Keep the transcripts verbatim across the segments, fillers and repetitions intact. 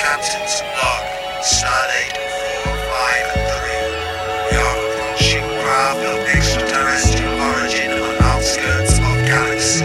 Captain's log, stardate four, five, and three. We are approaching craft of extraterrestrial origin on outskirts of galaxy.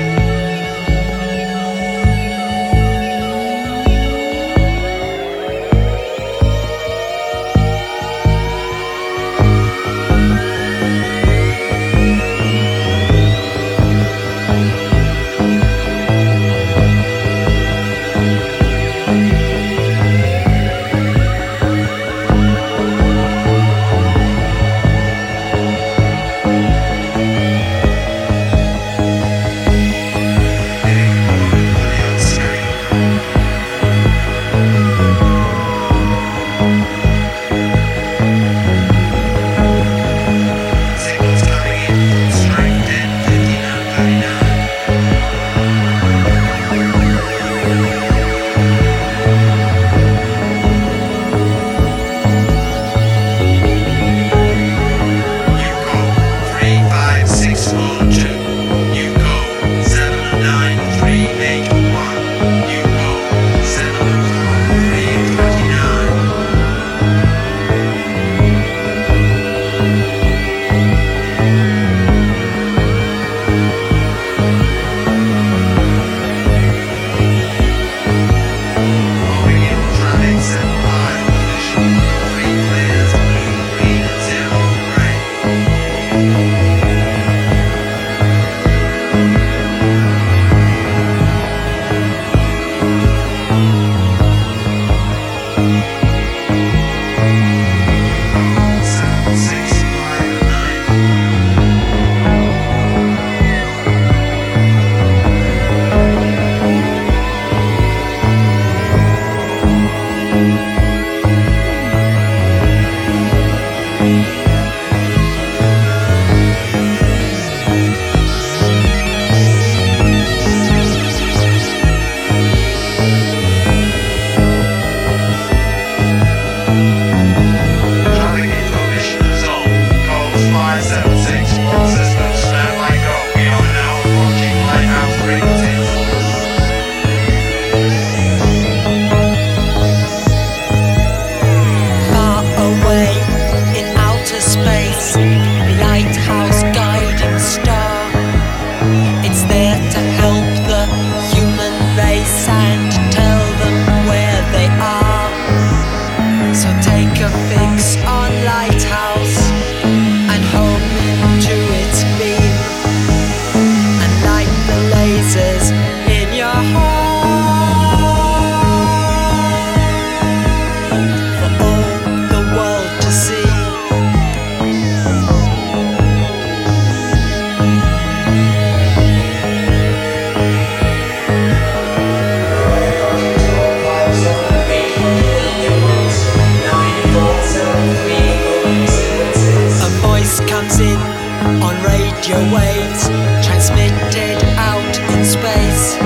Radio waves transmitted out in space.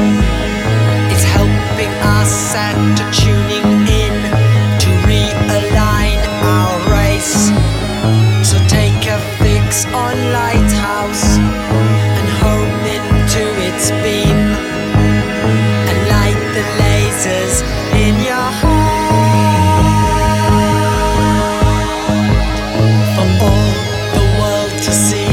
It's helping us and tuning in to realign our race. So take a fix on Lighthouse and home into its beam and light the lasers in your heart for all the world to see.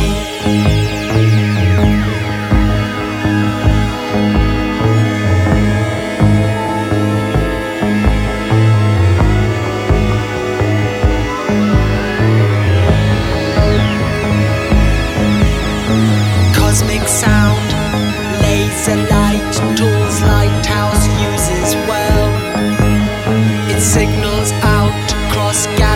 Cosmic sound, laser light, tools Lighthouse uses well. It signals out across galaxies.